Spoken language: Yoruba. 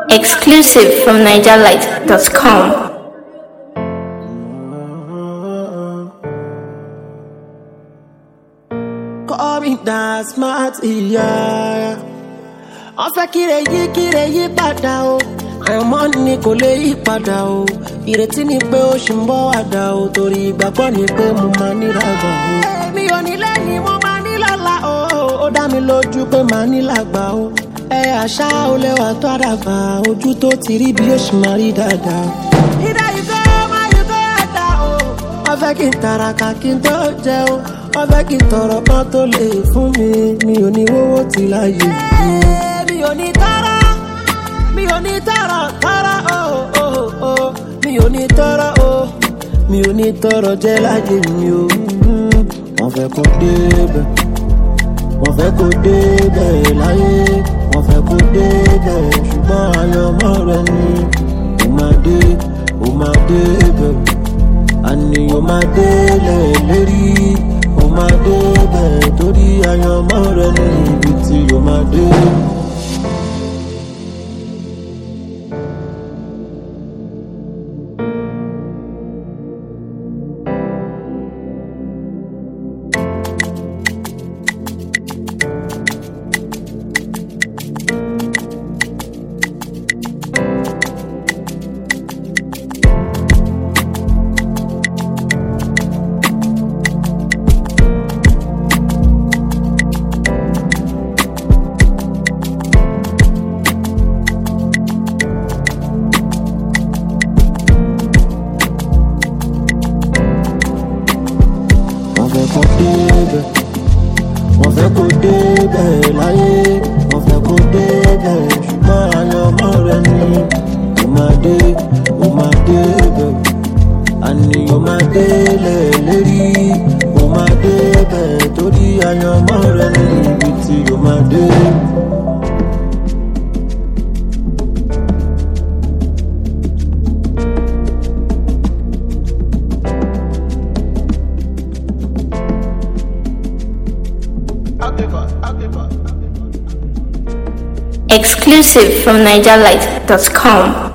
Exclusive from NigerLight.com. Call me that smart, yeah. Wọ́n fẹ́ kíre yí padà o. Àyànmọ́ ni kò lè yí padà o. Ìrètí ni pé ó ṣì ń bọ̀ wá dà o. Torí ìgbàgbọ́ ni pé mo máa ní lágbà o. Mi ò ní lẹ́yìn mo máa ní lọ́la o. Ó dá mi lójú pé màá ní lágbà o. Àṣà ò lẹ́wà tó àdàgbà. Ojú tó ti rí bí ó ṣì máa rí dáadáa. Ìdá ìgò máa yí kó àdá o. Wọ́n fẹ́ kí n tàràkà kí n tó jẹ o. Wọ́n fẹ́ kí n tọrọ kan tó lè fún mi. Mi ò ní owó ti láyé mi. Mi ò ní tọrọ mi ò ní tọrọ mi ò ní tọrọ jẹ́ láyé mi o. Wọ́n fẹ́ kó débẹ̀, wọ́n fẹ́ kó débẹ̀ láyé, wọ́n fẹ́ kó débẹ̀ ṣùgbọ́n àyànmọ́ rẹ ni ó máa débẹ̀, àní ó máa délẹ̀ lérí, ó máa débẹ̀ torí àyànmọ́ rẹ ni ibi tí ó máa dé. Wọ́n fẹ́ kó débẹ̀ láyé, wọ́n fẹ́ kó débẹ̀ ṣùgbọ́n àyànmọ́ rẹ ni ó máa débẹ̀, àní ó máa délẹ̀ lérí, ó máa débẹ̀ torí àyànmọ́ rẹ ni ibi tí ó máa dé. Exclusive from NigerLight.com.